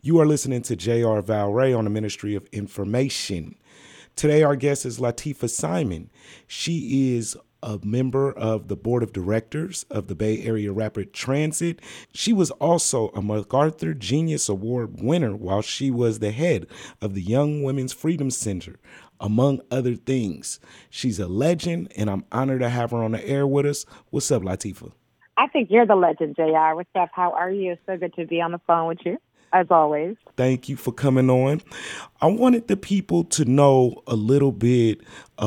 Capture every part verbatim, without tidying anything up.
You are listening to J R Valray on the Ministry of Information. Today, our guest is Latifah Simon. She is a member of the board of directors of the Bay Area Rapid Transit. She was also a MacArthur Genius Award winner while she was the head of the Young Women's Freedom Center, among other things. She's a legend, and I'm honored to have her on the air with us. What's up, Latifah? I think you're the legend, J R. What's up? How are you? So good to be on the phone with you, as always. Thank you for coming on. I wanted the people to know a little bit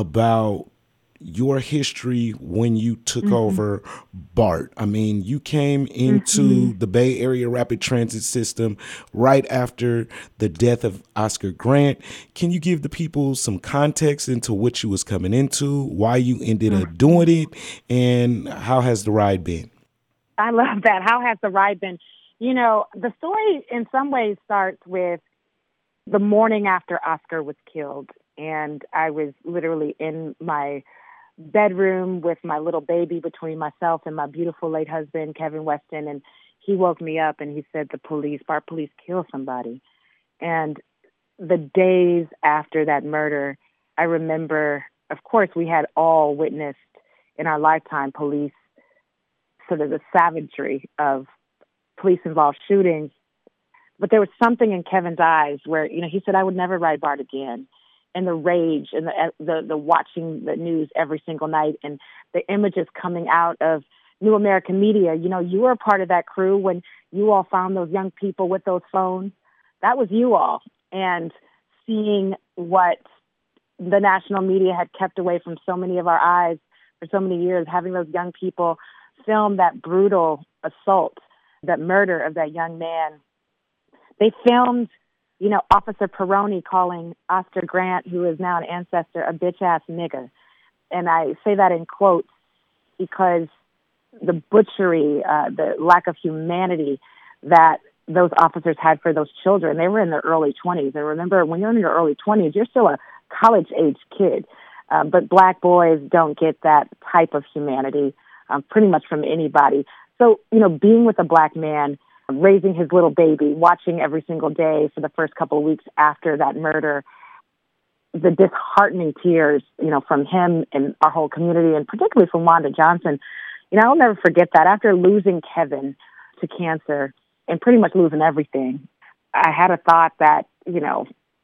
about your history when you took mm-hmm. over BART. I mean, you came into mm-hmm. the Bay Area Rapid Transit System right after the death of Oscar Grant. Can you give the people some context into what you was coming into, why you ended mm-hmm. up doing it, and how has the ride been? I love that. How has the ride been? You know, the story in some ways starts with the morning after Oscar was killed. And I was literally in my bedroom with my little baby between myself and my beautiful late husband, Kevin Weston. And he woke me up and he said, the police, BART police killed somebody. And the days after that murder, I remember, of course, we had all witnessed in our lifetime police, sort of the savagery of police-involved shootings. But there was something in Kevin's eyes where, you know, he said, I would never ride BART again. And the rage and the, the the watching the news every single night and the images coming out of New American Media. You know, you were a part of that crew when you all found those young people with those phones. That was you all. And seeing what the national media had kept away from so many of our eyes for so many years, having those young people film that brutal assault, that murder of that young man. They filmed, you know, Officer Peroni calling Oscar Grant, who is now an ancestor, a bitch-ass nigga. And I say that in quotes because the butchery, uh, the lack of humanity that those officers had for those children, they were in their early twenties. And remember, when you're in your early twenties, you're still a college-age kid. Uh, but Black boys don't get that type of humanity um, pretty much from anybody. So, you know, being with a Black man, raising his little baby, watching every single day for the first couple of weeks after that murder, the disheartening tears, you know, from him and our whole community, and particularly from Wanda Johnson. You know, I'll never forget that. After losing Kevin to cancer and pretty much losing everything, I had a thought that, you know,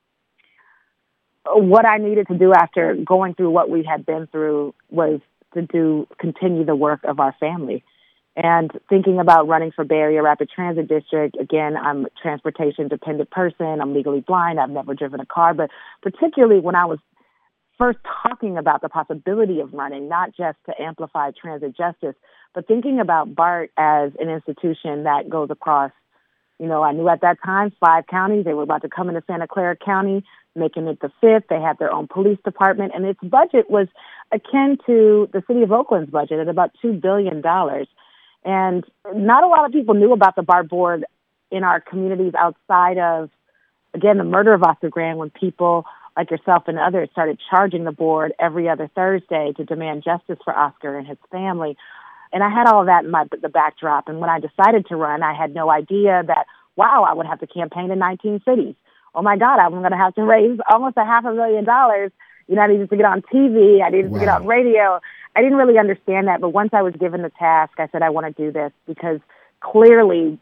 what I needed to do after going through what we had been through was to do, continue the work of our family. And thinking about running for Bay Area Rapid Transit District, again, I'm a transportation-dependent person. I'm legally blind. I've never driven a car. But particularly when I was first talking about the possibility of running, not just to amplify transit justice, but thinking about BART as an institution that goes across, you know, I knew at that time five counties. They were about to come into Santa Clara County, making it the fifth. They had their own police department, and its budget was akin to the city of Oakland's budget at about two billion dollars. And not a lot of people knew about the BART board in our communities outside of, again, the murder of Oscar Grant, when people like yourself and others started charging the board every other Thursday to demand justice for Oscar and his family. And I had all of that in my the backdrop. And when I decided to run, I had no idea that, wow, I would have to campaign in nineteen cities. Oh, my God, I'm going to have to raise almost a half a million dollars. You know, I needed to get on T V. I needed wow. to get on radio. I didn't really understand that, but once I was given the task, I said, I want to do this because clearly,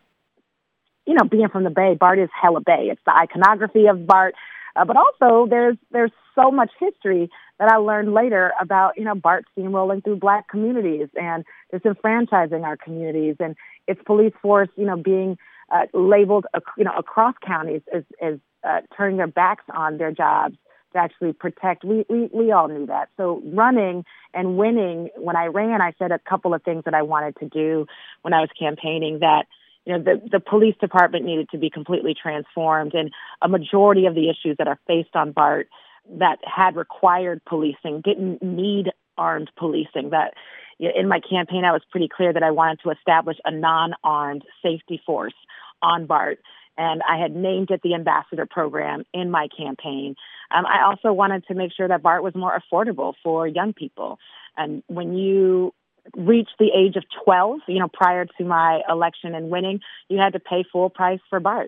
you know, being from the Bay, BART is hella Bay. It's the iconography of BART, uh, but also there's there's so much history that I learned later about, you know, BART steamrolling through Black communities and disenfranchising our communities and its police force, you know, being uh, labeled, you know, across counties as, as uh, turning their backs on their jobs to actually protect. We, we we all knew that. So running and winning, when I ran, I said a couple of things that I wanted to do when I was campaigning, that, you know, the, the police department needed to be completely transformed, and a majority of the issues that are faced on BART that had required policing didn't need armed policing. That in my campaign, I was pretty clear that I wanted to establish a non-armed safety force on BART. And I had named it the Ambassador Program in my campaign. Um, I also wanted to make sure that BART was more affordable for young people. And when you reach the age of twelve, you know, prior to my election and winning, you had to pay full price for BART.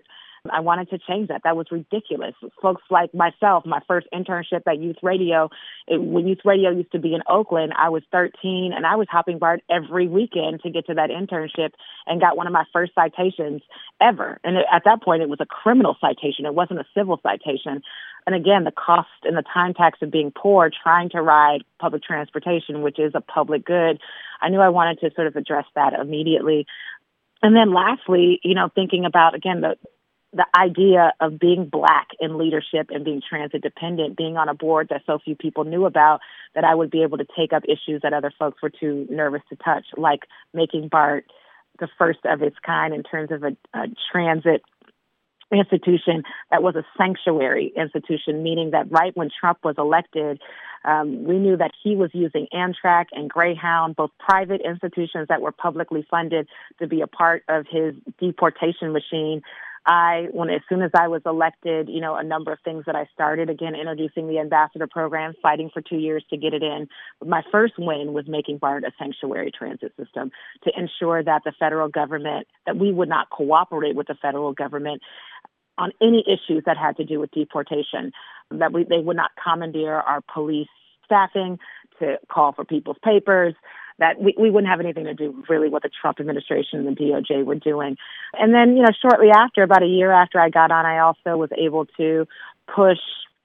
I wanted to change that. That was ridiculous. Folks like myself, my first internship at Youth Radio, it, when Youth Radio used to be in Oakland, I was thirteen and I was hopping BART every weekend to get to that internship and got one of my first citations ever. And it, at that point, it was a criminal citation. It wasn't a civil citation. And again, the cost and the time tax of being poor, trying to ride public transportation, which is a public good, I knew I wanted to sort of address that immediately. And then lastly, you know, thinking about, again, the the idea of being Black in leadership and being transit dependent, being on a board that so few people knew about, that I would be able to take up issues that other folks were too nervous to touch, like making BART the first of its kind in terms of a, a transit institution that was a sanctuary institution, meaning that right when Trump was elected, um, we knew that he was using Amtrak and Greyhound, both private institutions that were publicly funded, to be a part of his deportation machine. I, when as soon as I was elected, you know, a number of things that I started, again, introducing the ambassador program, fighting for two years to get it in. But my first win was making BART a sanctuary transit system to ensure that the federal government, that we would not cooperate with the federal government on any issues that had to do with deportation, that we, they would not commandeer our police staffing to call for people's papers, that we, we wouldn't have anything to do really what the Trump administration and the D O J were doing. And then, you know, shortly after, about a year after I got on, I also was able to push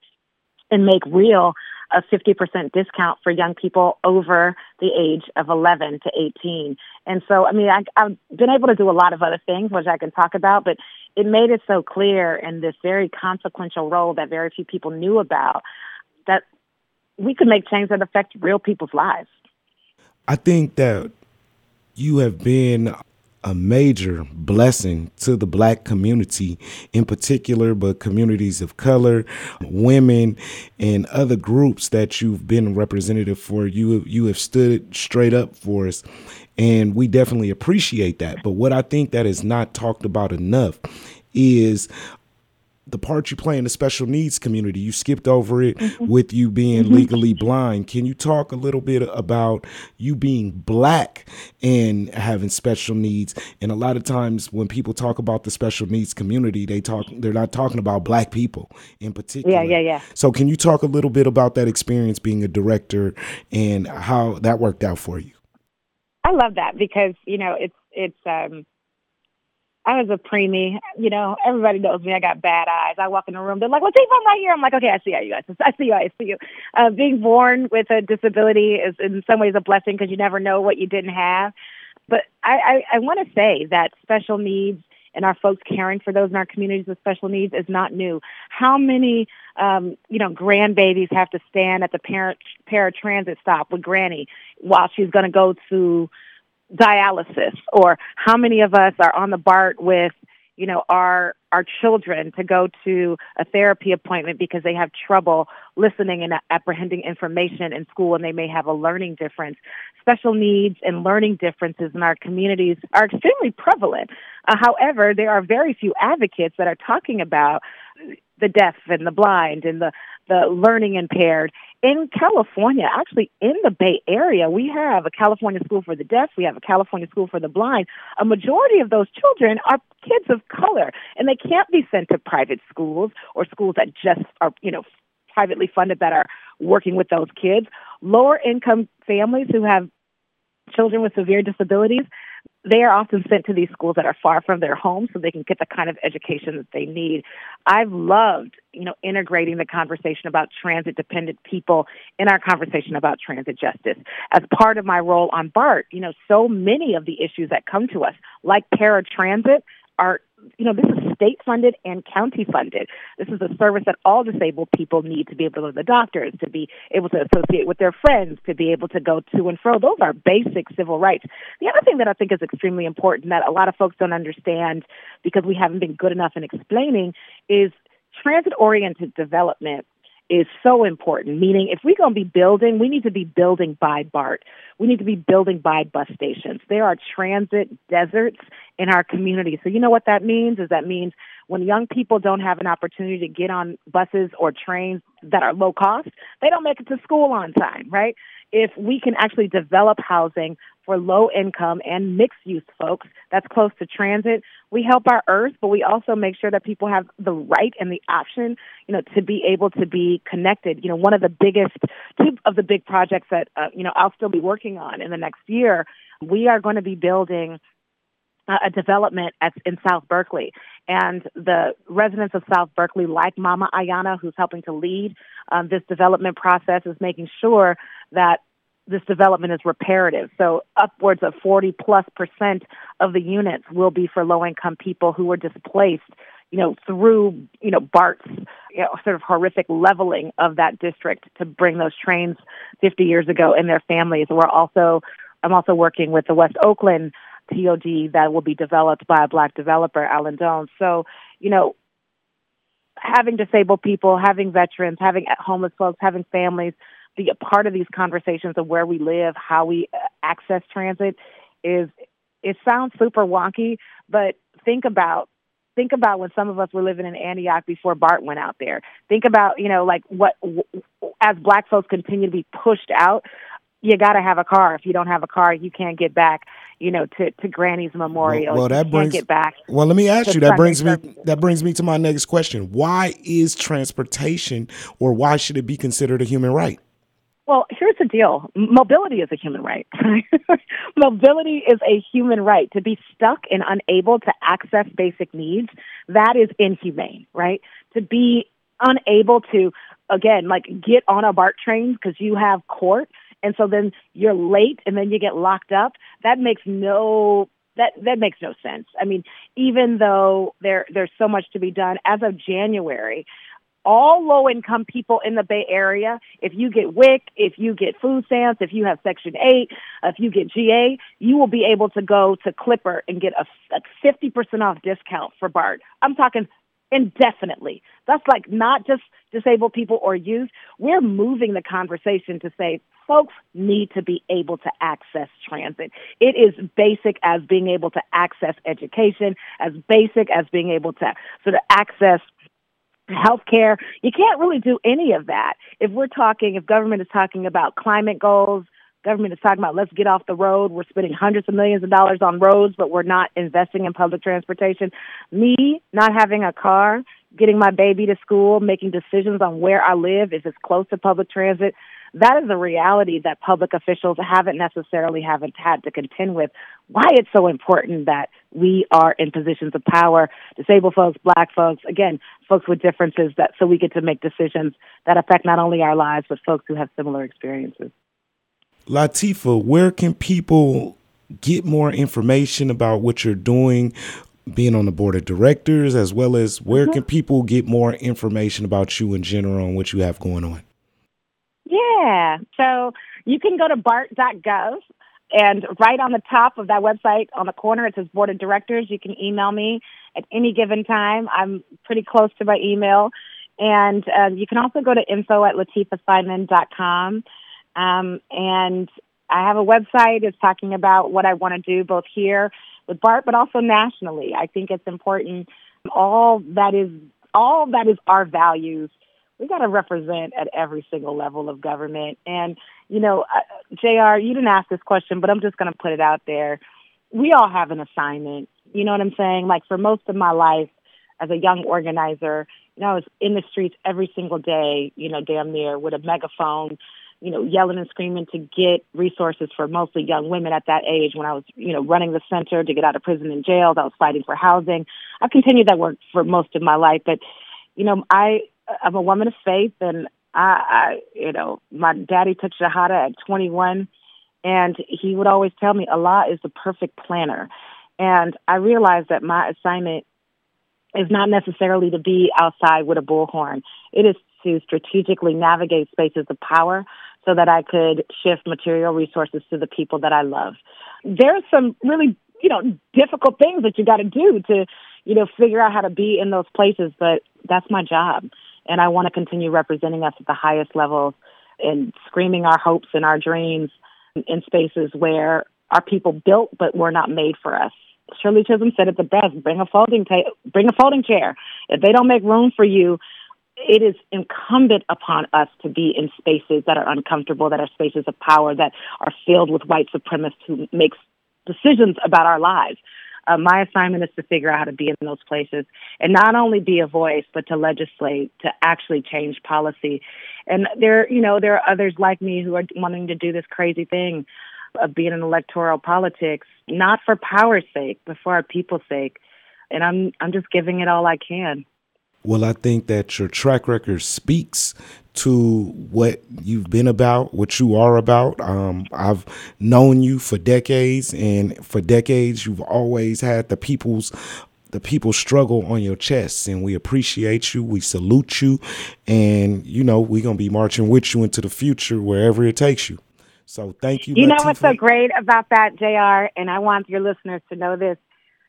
and make real a fifty percent discount for young people over the age of eleven to eighteen. And so, I mean, I, I've been able to do a lot of other things, which I can talk about, but it made it so clear in this very consequential role that very few people knew about, that we could make change that affect real people's lives. I think that you have been a major blessing to the Black community in particular, but communities of color, women, and other groups that you've been representative for. You, you have stood straight up for us, and we definitely appreciate that. But what I think that is not talked about enough is the part you play in the special needs community. You skipped over it mm-hmm. with you being mm-hmm. legally blind. Can you talk a little bit about you being Black and having special needs? And a lot of times when people talk about the special needs community, they talk, they're not talking about Black people in particular. Yeah, yeah, yeah. So can you talk a little bit about that experience being a director and how that worked out for you? I love that because, you know, it's, it's, um, I was a preemie, you know, everybody knows me. I got bad eyes. I walk in the room. They're like, Lateef, I'm right here. I'm like, okay, I see you guys. I see you. I see you. Uh, being born with a disability is in some ways a blessing because you never know what you didn't have. But I, I, I want to say that special needs and our folks caring for those in our communities with special needs is not new. How many, um, you know, grandbabies have to stand at the parent paratransit stop with Granny while she's going to go to dialysis, or how many of us are on the BART with, you know, our our children to go to a therapy appointment because they have trouble listening and apprehending information in school and they may have a learning difference. Special needs and learning differences in our communities are extremely prevalent. Uh, however, there are very few advocates that are talking about the deaf and the blind and the, the learning impaired. In California, actually in the Bay Area, we have a California School for the Deaf. We have a California School for the Blind. A majority of those children are kids of color, and they can't be sent to private schools or schools that just are, you know, privately funded that are working with those kids. Lower income families who have children with severe disabilities, they are often sent to these schools that are far from their homes so they can get the kind of education that they need. I've loved, you know, integrating the conversation about transit-dependent people in our conversation about transit justice. As part of my role on BART, you know, so many of the issues that come to us, like paratransit, are, you know, this is state-funded and county-funded. This is a service that all disabled people need to be able to go to the doctors, to be able to associate with their friends, to be able to go to and fro. Those are basic civil rights. The other thing that I think is extremely important that a lot of folks don't understand because we haven't been good enough in explaining is transit-oriented development is so important, meaning if we're going to be building, we need to be building by BART. We need to be building by bus stations. There are transit deserts in our community. So you know what that means? Is that means when young people don't have an opportunity to get on buses or trains that are low cost, they don't make it to school on time, right? if we can actually develop housing for low-income and mixed-use folks that's close to transit, we help our earth, but we also make sure that people have the right and the option, you know, to be able to be connected. You know, one of the biggest, two of the big projects that, uh, you know, I'll still be working on in the next year, we are going to be building a development at, in South Berkeley. And the residents of South Berkeley, like Mama Ayana, who's helping to lead um, this development process, is making sure that this development is reparative. So upwards of forty plus percent of the units will be for low-income people who were displaced, you know, through, you know, BART's, you know, sort of horrific leveling of that district to bring those trains fifty years ago and their families. We're also, I'm also working with the West Oakland T O D that will be developed by a Black developer, Alan Doan. So, you know, having disabled people, having veterans, having homeless folks, having families be a part of these conversations of where we live, how we access transit is, it sounds super wonky, but think about Think about when some of us were living in Antioch before BART went out there. Think about, you know, like what, as Black folks continue to be pushed out, you got to have a car. If you don't have a car, you can't get back, you know, to, to Granny's Memorial. Well, well that you brings, can't get back. Well, let me ask you, that Sunday brings me, services. that brings me to my next question. Why is transportation, or why should it be considered a human right? Well, here's the deal. Mobility is a human right. Mobility is a human right. To be stuck and unable to access basic needs, that is inhumane, right? To be unable to, again, like get on a BART train because you have court, and so then you're late and then you get locked up, that makes no that that makes no sense. I mean, even though there there's so much to be done, as of January, all low-income people in the Bay Area, if you get W I C, if you get food stamps, if you have Section eight, if you get G A, you will be able to go to Clipper and get a, a fifty percent off discount for BART. I'm talking indefinitely. That's like not just disabled people or youth. We're moving the conversation to say folks need to be able to access transit. It is basic as being able to access education, as basic as being able to sort of access healthcare. You can't really do any of that if we're talking, if government is talking about climate goals, government is talking about let's get off the road. We're spending hundreds of millions of dollars on roads, but we're not investing in public transportation. Me not having a car, getting my baby to school, making decisions on where I live, if it's close to public transit, that is a reality that public officials haven't necessarily haven't had to contend with. Why it's so important that we are in positions of power, disabled folks, Black folks, again, folks with differences, that so we get to make decisions that affect not only our lives, but folks who have similar experiences. Lateefah, where can people get more information about what you're doing, being on the board of directors, as well as where mm-hmm. can people get more information about you in general and what you have going on? Yeah, so you can go to bart dot gov, and right on the top of that website, on the corner, it says Board of Directors. You can email me at any given time. I'm pretty close to my email. And uh, you can also go to info at lateefah simon dot com. Um, and I have a website. It's talking about what I want to do both here with BART, but also nationally. I think it's important. All that is, all that is our values, we got to represent at every single level of government. And, you know, uh, J R, you didn't ask this question, but I'm just going to put it out there. We all have an assignment. You know what I'm saying? Like for most of my life as a young organizer, you know, I was in the streets every single day, you know, damn near with a megaphone, you know, yelling and screaming to get resources for mostly young women at that age. When I was, you know, running the center to get out of prison and jail, I was fighting for housing. I've continued that work for most of my life. But, you know, I, I'm a woman of faith, and I, I, you know, my daddy took Shahada at twenty-one, and he would always tell me Allah is the perfect planner. And I realized that my assignment is not necessarily to be outside with a bullhorn. It is to strategically navigate spaces of power so that I could shift material resources to the people that I love. There's some really, you know, difficult things that you got to do to, you know, figure out how to be in those places, but that's my job. And I want to continue representing us at the highest levels and screaming our hopes and our dreams in spaces where our people built but were not made for us. Shirley Chisholm said it the best: bring a folding ta- bring a folding chair. If they don't make room for you it is incumbent upon us to be in spaces that are uncomfortable, that are spaces of power, that are filled with white supremacists who make decisions about our lives. Uh, my assignment is to figure out how to be in those places and not only be a voice, but to legislate, to actually change policy. And there, you know, there are others like me who are wanting to do this crazy thing of being in electoral politics, not for power's sake, but for our people's sake. And I'm, I'm just giving it all I can. Well, I think that your track record speaks to what you've been about, what you are about. Um, I've known you for decades, and for decades, you've always had the people's the people's struggle on your chest, and we appreciate you. We salute you, and you know we're gonna be marching with you into the future wherever it takes you. So, thank you. You know Latifah. what's so great about that, J R, and I want your listeners to know this.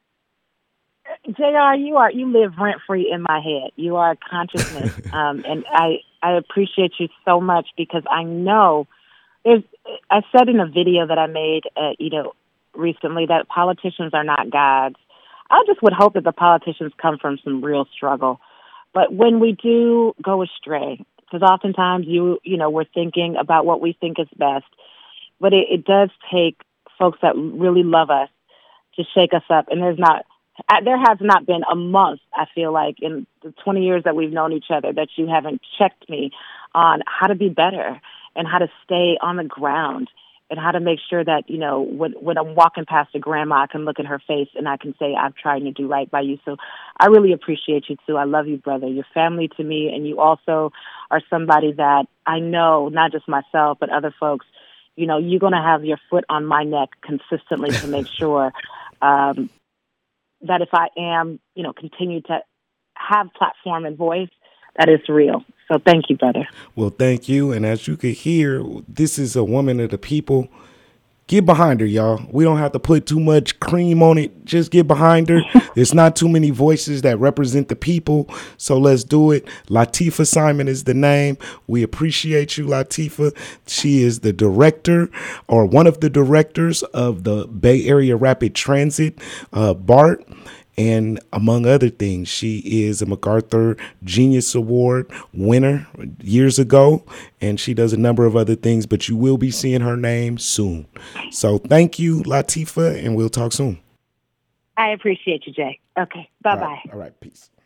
J R, you are you live rent free in my head. You are a consciousness, um, and I I appreciate you so much because I know there's. I said in a video that I made, uh, you know, recently that politicians are not gods. I just would hope that the politicians come from some real struggle, but when we do go astray, because oftentimes you you know we're thinking about what we think is best, but it, it does take folks that really love us to shake us up, and there's not. There has not been a month, I feel like, in the twenty years that we've known each other that you haven't checked me on how to be better and how to stay on the ground and how to make sure that, you know, when, when I'm walking past a grandma, I can look in her face and I can say, I'm trying to do right by you. So I really appreciate you, too. I love you, brother. You're family to me, and you also are somebody that I know, not just myself, but other folks, you know, you're going to have your foot on my neck consistently to make sure um, that if I am, you know, continue to have platform and voice, that is real. So thank you, brother. Well, thank you. And as you can hear, this is a woman of the people. Get behind her, y'all. We don't have to put too much cream on it. Just get behind her. There's not too many voices that represent the people. So let's do it. Latifah Simon is the name. We appreciate you, Latifah. She is the director or one of the directors of the Bay Area Rapid Transit, uh, BART. And among other things, she is a MacArthur Genius Award winner years ago, and she does a number of other things, but you will be seeing her name soon. So thank you, Latifah, and we'll talk soon. I appreciate you, Jay. Okay, bye-bye. All right, all right, peace.